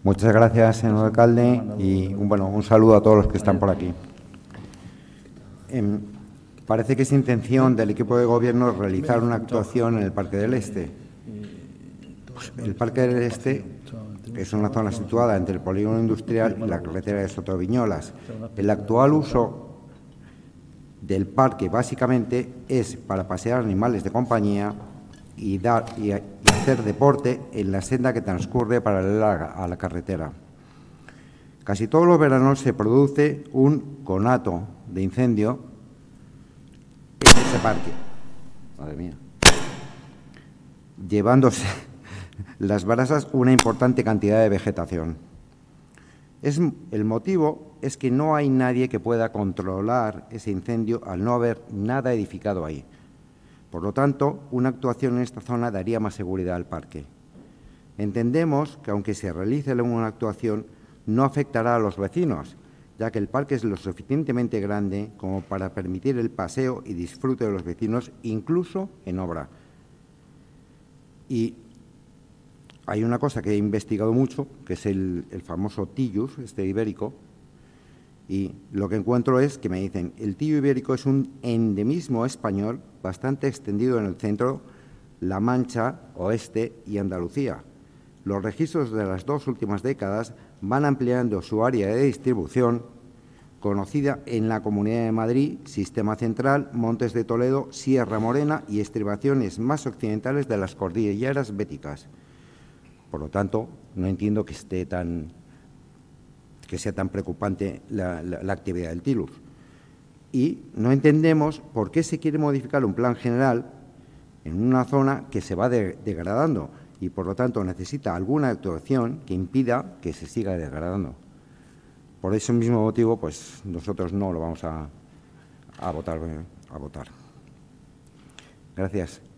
Muchas gracias, señor alcalde, y un saludo a todos los que están por aquí. Parece que es intención del equipo de gobierno realizar una actuación en el Parque del Este. Pues el Parque del Este es una zona situada entre el polígono industrial y la carretera de Sotoviñolas. El actual uso del parque básicamente es para pasear animales de compañía y hacer deporte en la senda que transcurre paralela a la carretera. Casi todos los veranos se produce un conato de incendio en ese parque. Madre mía. Llevándose las brasas una importante cantidad de vegetación. El motivo es que no hay nadie que pueda controlar ese incendio al no haber nada edificado ahí. Por lo tanto, una actuación en esta zona daría más seguridad al parque. Entendemos que, aunque se realice una actuación, no afectará a los vecinos, ya que el parque es lo suficientemente grande como para permitir el paseo y disfrute de los vecinos, incluso en obra. Y hay una cosa que he investigado mucho, que es el famoso tillus, ibérico, y lo que encuentro es que me dicen el tillo ibérico es un endemismo español bastante extendido en el centro, La Mancha, oeste y Andalucía. Los registros de las 2 últimas décadas van ampliando su área de distribución, conocida en la Comunidad de Madrid, Sistema Central, Montes de Toledo, Sierra Morena y estribaciones más occidentales de las cordilleras béticas. Por lo tanto, no entiendo que sea tan preocupante la actividad del tilus. Y no entendemos por qué se quiere modificar un plan general en una zona que se va degradando y, por lo tanto, necesita alguna actuación que impida que se siga degradando. Por ese mismo motivo, pues nosotros no lo vamos a votar. Gracias.